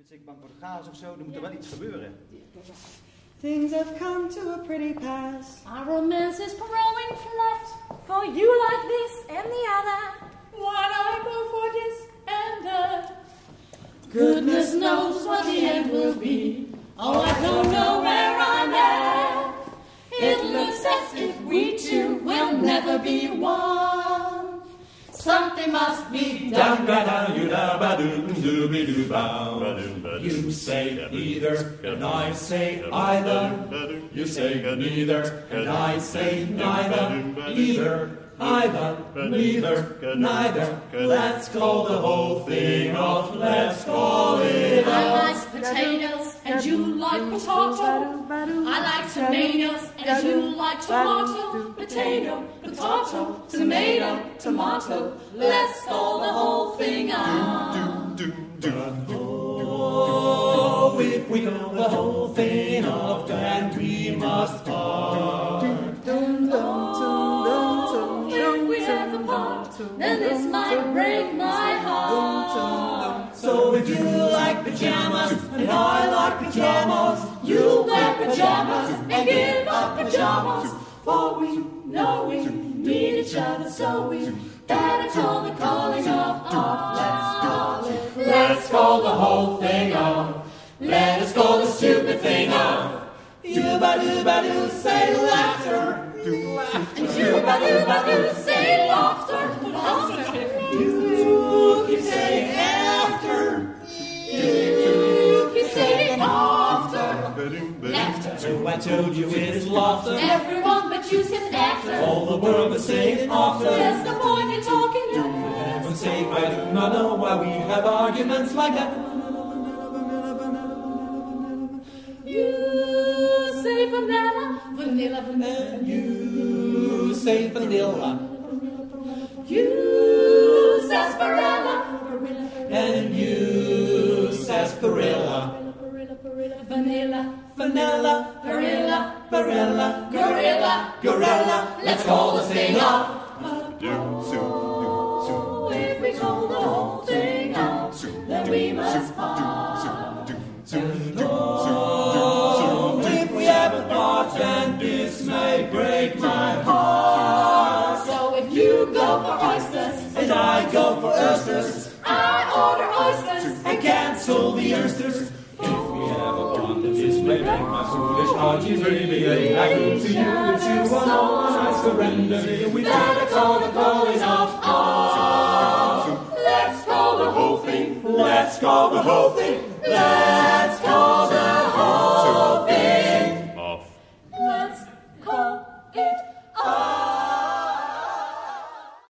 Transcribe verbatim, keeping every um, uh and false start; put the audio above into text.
bent zeker bang voor de chaos of zo. Er moet er wel iets gebeuren. Things have come to a pretty pass. Our romance is growing flat. For you like this and the other. Why I go for this and that? Goodness knows what the end will be. Oh, I don't know where I'm at. It looks as if we two will never be one. Something must be done. You say either, and I say either. You say neither, and I say neither. Either, either, neither, neither. Let's call the whole thing off. Let's call it I off. like potatoes, and you like potato. I like tomatoes, and you like tomato. Potato, potato, tomato, tomato. Let's call the whole thing off. Oh, if we call the whole thing off, then we must part. Oh, if we have a part, then this might break my heart. So if you like pajamas, and I like pajamas, You wear pajamas and give up pajamas. For we know we need each other, so we better call the calling off off. Let's call it. let's call the whole thing off. Let us call the stupid thing off. You-ba-do-ba-do, say laughter. You-ba-do-ba-do, say laughter, laughter. You keep saying after. You keep saying after. Laughter. So I told you it's laughter. Everyone but you says after. All the world is saying after. There's no point in talking now. And say I do not know why we have arguments like that. You say vanilla, vanilla, vanilla. And you say vanilla. You sarsaparilla, And you sarsaparilla. vanilla, Vanilla, gorilla, Barilla, gorilla, Gorilla. Let's call this thing off. Oh, if we call the whole thing off, then we must part. Oh, if we ever part, then this may break my heart. So if you go for oysters, And I go for oysters, I order oysters. and cancel the oysters. If we have a bond, then this may break my foolish heart. She's really a good to you. If you want on, I surrender. We Better call the calling off off. Let's call the whole thing. Let's call the whole thing. Let's call the whole thing. Off. Let's call it off.